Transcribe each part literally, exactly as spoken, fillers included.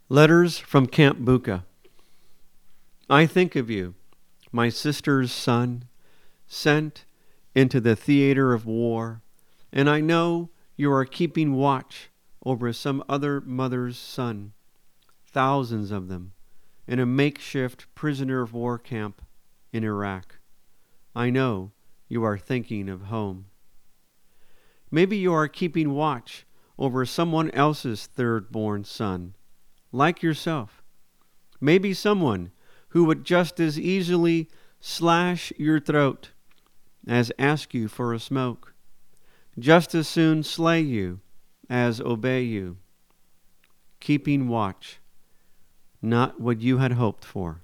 Letters from Camp Bucca. I think of you, my sister's son, sent into the theater of war, and I know you are keeping watch over some other mother's son, thousands of them, in a makeshift prisoner of war camp in Iraq. I know you are thinking of home. Maybe you are keeping watch over someone else's third-born son, like yourself. Maybe someone who would just as easily slash your throat as ask you for a smoke, just as soon slay you as obey you. Keeping watch, not what you had hoped for.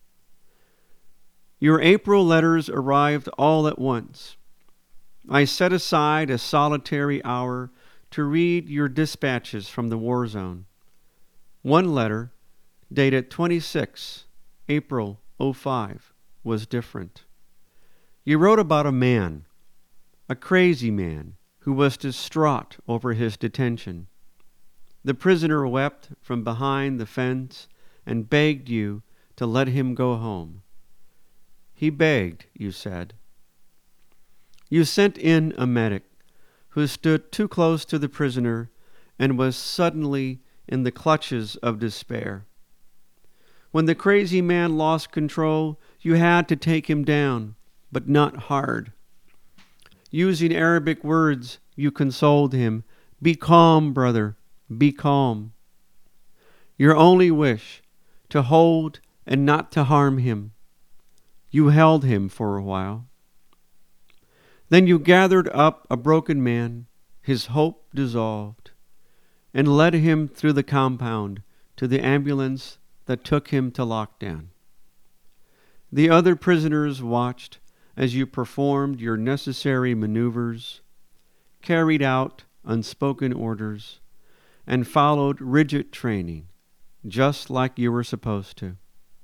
Your April letters arrived all at once. I set aside a solitary hour to read your dispatches from the war zone. One letter, dated twenty-six April oh five, was different. You wrote about a man, a crazy man, who was distraught over his detention. The prisoner wept from behind the fence and begged you to let him go home. He begged, you said. You sent in a medic who stood too close to the prisoner and was suddenly in the clutches of despair. When the crazy man lost control, you had to take him down, but not hard. Using Arabic words, you consoled him. Be calm, brother, be calm. Your only wish, to hold and not to harm him. You held him for a while. Then you gathered up a broken man, his hope dissolved, and led him through the compound to the ambulance that took him to lockdown. The other prisoners watched as you performed your necessary maneuvers, carried out unspoken orders, and followed rigid training, just like you were supposed to.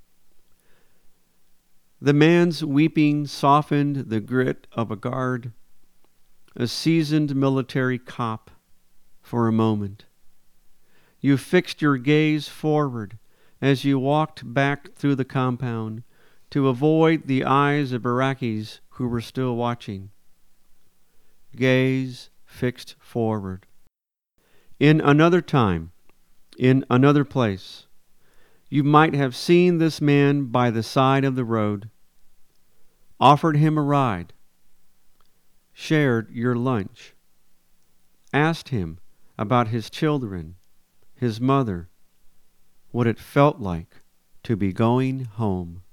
The man's weeping softened the grit of a guard, a seasoned military cop, for a moment. You fixed your gaze forward as you walked back through the compound to avoid the eyes of Iraqis who were still watching. Gaze fixed forward. In another time, in another place, you might have seen this man by the side of the road, offered him a ride, shared your lunch, asked him about his children, his mother, what it felt like to be going home.